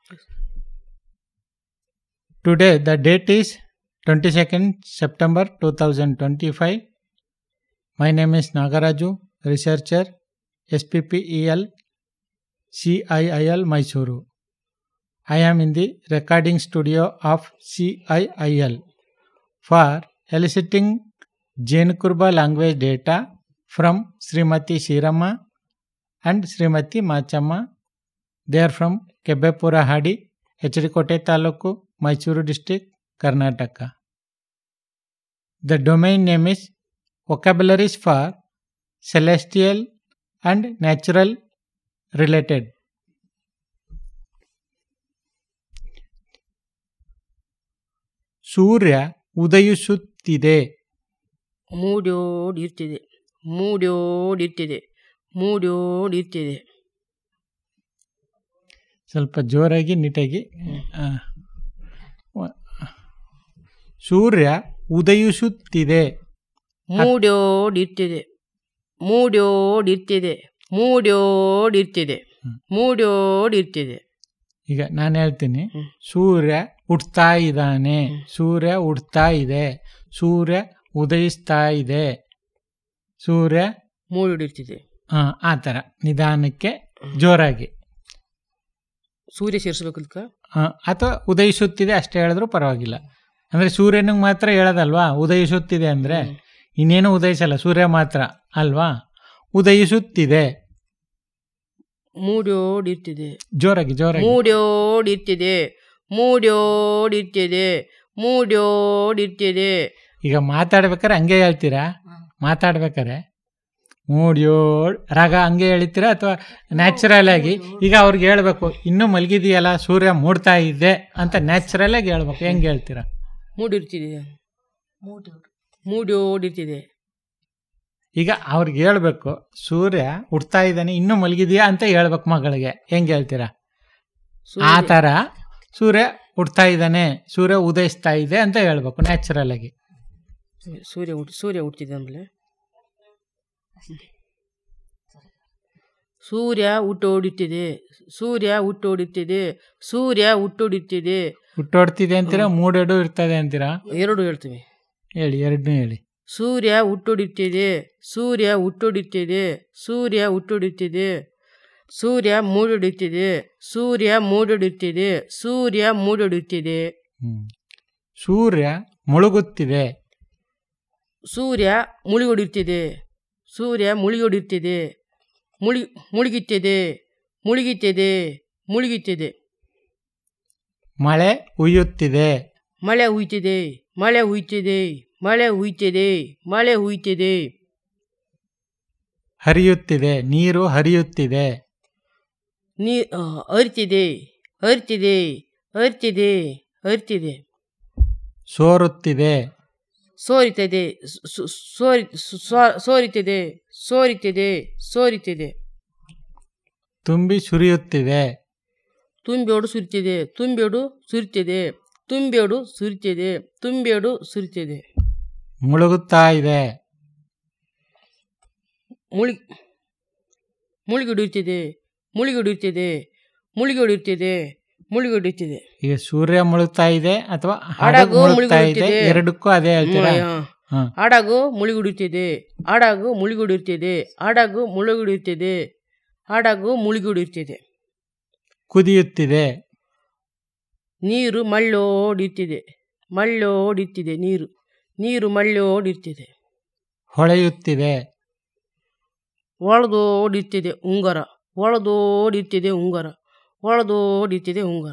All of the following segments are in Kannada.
Today the date is 22nd September 2025. My name is Nagaraju, researcher, SPPEL, CIIL Mysuru. I am in the recording studio of CIIL for eliciting Jain Kurba language data from Srimati Shirama and Srimati Machama. They are from Kebbepura Hadi, Hechirikote Taluku, Mysuru district, Karnataka. The domain name is Vocabularies for Celestial and Natural Related. ಸೂರ್ಯ ಉದಯಿಸುತ್ತಿದೆ. ಮೂಡ್ಯೋಡಿರ್ತಿದೆ, ಮೂಡ್ಯೋಡಿರ್ತಿದೆ, ಮೂಡ್ಯೋಡಿರ್ತಿದೆ. ಸ್ವಲ್ಪ ಜೋರಾಗಿ ನೀಟಾಗಿ. ಸೂರ್ಯ ಉದಯಿಸುತ್ತಿದೆ. ಮೂಡ್ಯೋಡಿರ್ತಿದೆ, ಮೂಡ್ಯೋಡಿರ್ತಿದೆ, ಮೂಡ್ಯೋಡಿರ್ತಿದೆ, ಮೂಡ್ಯೋಡಿರ್ತಿದೆ. ಈಗ ನಾನು ಹೇಳ್ತೀನಿ, ಸೂರ್ಯ ಹುಟ್ತಾ ಇದ್ದಾನೆ, ಸೂರ್ಯ ಹುಟ್ತಾ ಇದೆ, ಸೂರ್ಯ ಉದಯಿಸ್ತಾ ಇದೆ, ಸೂರ್ಯ ಮೂಡಿರ್ತಿದೆ. ಆ ಥರ ನಿಧಾನಕ್ಕೆ ಜೋರಾಗಿ. ಸೂರ್ಯ ಸೇರಿಸ್ಬೇಕಲ್ಕ ಅಥವಾ ಉದಯಿಸುತ್ತಿದೆ ಅಷ್ಟೇ ಹೇಳಿದ್ರು ಪರವಾಗಿಲ್ಲ. ಅಂದರೆ ಸೂರ್ಯನಿಗೆ ಮಾತ್ರ ಹೇಳೋದಲ್ವಾ ಉದಯಿಸುತ್ತಿದೆ ಅಂದರೆ, ಇನ್ನೇನು ಉದಯಿಸಲ್ಲ, ಸೂರ್ಯ ಮಾತ್ರ ಅಲ್ವಾ. ಉದಯಿಸುತ್ತಿದೆ, ಮೂಡ್ಯೋಡಿರ್ತಿದೆ, ಜೋರಾಗಿ ಜೋರಾಗಿ. ಮೂಡ್ಯೋಡಿರ್ತಿದೆ, ಮೂಡ್ಯೋಡಿರ್ತಿದೆ, ಮೂಡ್ಯೋಡಿರ್ತಿದೆ. ಈಗ ಮಾತಾಡ್ಬೇಕಾರೆ ಹಂಗೆ ಹೇಳ್ತೀರಾ? ಮಾತಾಡ್ಬೇಕಾರೆ ಮೂಡ್ಯೋಡ್ ರಾಗ ಹಂಗೆ ಹೇಳ್ತೀರಾ ಅಥವಾ ನ್ಯಾಚುರಲ್ ಆಗಿ? ಈಗ ಅವ್ರಿಗೆ ಹೇಳ್ಬೇಕು, ಇನ್ನೂ ಮಲಗಿದೆಯಲ್ಲ, ಸೂರ್ಯ ಮೂಡ್ತಾ ಇದೆ ಅಂತ ನ್ಯಾಚುರಲ್ ಆಗಿ ಹೇಳ್ಬೇಕು. ಹೆಂಗೆ ಹೇಳ್ತೀರಾ? ಮೂಡಿರ್ತಿದೆ, ಮೂಡ್ಯೋಡಿರ್ತಿದೆ. ಈಗ ಅವ್ರಿಗೆ ಹೇಳ್ಬೇಕು, ಸೂರ್ಯ ಹುಟ್ತಾ ಇದ್ದಾನೆ, ಇನ್ನೂ ಮಲಗಿದೆಯಾ ಅಂತ ಹೇಳ್ಬೇಕು ಮಗಳಿಗೆ. ಹೆಂಗೆ ಹೇಳ್ತೀರಾ? ಆ ಥರ ಸೂರ್ಯ ಹುಟ್ತಾ ಇದ್ದಾನೆ, ಸೂರ್ಯ ಉದಯಿಸ್ತಾ ಇದೆ ಅಂತ ಹೇಳ್ಬೇಕು ನ್ಯಾಚುರಲ್ ಆಗಿ. ಸೂರ್ಯ ಹುಟ್ಟಿದೆ ಆಮೇಲೆ ಸೂರ್ಯ ಹುಟ್ಟೋಡುತ್ತಿದೆ, ಸೂರ್ಯ ಹುಟ್ಟೋಡುತ್ತಿದೆ, ಸೂರ್ಯ ಹುಟ್ಟೋಡುತ್ತಿದೆ. ಹುಟ್ಟೋಡ್ತಿದೆ ಅಂತೀರಾ, ಮೂಡೆರಡು ಇರ್ತದೆ ಅಂತೀರಾ? ಎರಡು ಹೇಳ್ತೀವಿ. ಹೇಳಿ, ಎರಡನ್ನೂ ಹೇಳಿ. ಸೂರ್ಯ ಹುಟ್ಟೋಡುತ್ತಿದೆ, ಸೂರ್ಯ ಹುಟ್ಟೋಡುತ್ತಿದೆ, ಸೂರ್ಯ ಹುಟ್ಟೋಡುತ್ತಿದೆ, ಸೂರ್ಯ ಮೂಡೊಡುತ್ತಿದೆ, ಸೂರ್ಯ ಮೂಡೊಡುತ್ತಿದೆ, ಸೂರ್ಯ ಮೂಡೊಡುತ್ತಿದೆ. ಸೂರ್ಯ ಮುಳುಗುತ್ತಿದೆ, ಸೂರ್ಯ ಮುಳುಗೊಡುತ್ತಿದೆ, ಸೂರ್ಯ ಮುಳುಗೊಡುತ್ತಿದೆ, ಮುಳುಗುತ್ತಿದೆ, ಮುಳುಗುತ್ತಿದೆ, ಮುಳುಗುತ್ತಿದೆ. ಮಳೆ ಹುಯ್ಯುತ್ತಿದೆ, ಮಳೆ ಹುಯ್ತಿದೆ, ಮಳೆ ಹುಯ್ತಿದೆ, ಮಳೆ ಹುಯ್ತಿದೆ, ಮಳೆ ಹುಯ್ತಿದೆ. ಹರಿಯುತ್ತಿದೆ, ನೀರು ಹರಿಯುತ್ತಿದೆ, ಹರಿತಿದೆ, ಹರಿತಿದೆ, ಹರಿತಿದೆ, ಹರಿತಿದೆ. ಸೋರುತ್ತಿದೆ, ಸೋರಿತಿದೆ, ಸೋರಿತಿದೆ, ಸೋರಿತಿದೆ, ಸೋರಿತಿದೆ. ತುಂಬಿ ಸುರಿಯುತ್ತಿದೆ, ತುಂಬೇಡು ಸುರಿತಿದೆ, ತುಂಬೇಡು ಸುರಿತಿದೆ, ತುಂಬೇಡು ಸುರಿತಿದೆ, ತುಂಬೇಡು ಸುರಿತಿದೆ. ಮುಳುಗುತ್ತಾ ಇದೆ, ಮುಳುಗಿಡುತ್ತಿದೆ, ಮುಳುಗಿಡುತ್ತಿದೆ, ಮುಳುಗಿಡುತ್ತಿದೆ, ಮುಳುಗಿಡುತ್ತಿದೆ. ಈಗ ಸೂರ್ಯ ಮುಳುಗ್ತಾ ಇದೆ ಅಥವಾ ಹಡಗು ಮುಳುಗ್ತಾ ಇದೆ, ಎರಡಕ್ಕೂ ಅದೇ ಹೇಳ್ತೀರಾ? ಹಡಗು ಮುಳುಗಿಡುತ್ತಿದೆ, ಹಡಗು ಮುಳುಗಿಡುತ್ತಿದೆ, ಹಡಗು ಮುಳುಗಿಡುತ್ತಿದೆ, ಹಡಗು ಮುಳುಗಿಡುತ್ತಿದೆ. ಕುದಿಯುತ್ತಿದೆ, ನೀರು ಮಳ್ಳೋಡಿತ್ತಿದೆ, ಮಳ್ಳೋಡಿತ್ತಿದೆ, ನೀರು ನೀರು ಮಳ್ಳೋಡಿತ್ತಿದೆ. ಹೊಳೆಯುತ್ತಿದೆ, ಒಳದೋಡಿತ್ತಿದೆ ಉಂಗರ, ಒಳದೋಡಿತ್ತಿದೆ ಉಂಗರ, ಒಳದೋಡಿತ್ತಿದೆ ಉಂಗರ.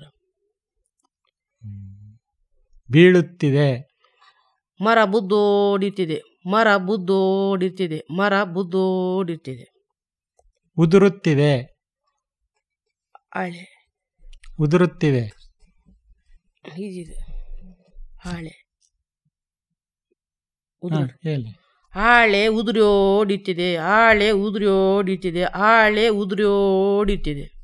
ಬೀಳುತ್ತಿದೆ, ಮರ ಬುದ್ದೋಡಿತ್ತಿದೆ, ಮರ ಬುದ್ದೋಡಿತ್ತಿದೆ, ಮರ ಬುದ್ದೋಡಿತ್ತಿದೆ. ಉದುರುತ್ತಿದೆ, ಹಾಳೆ ಉದುರುತ್ತಿದೆ, ಹೀಗಿದೆ ಹಾಳೆ ಹೇಳಿ. ಹಾಳೆ ಉದುರೋಡಿತ್ತಿದೆ, ಹಾಳೆ ಉದುರೋಡಿತ್ತಿದೆ, ಹಾಳೆ ಉದುರೋಡಿತ್ತಿದೆ.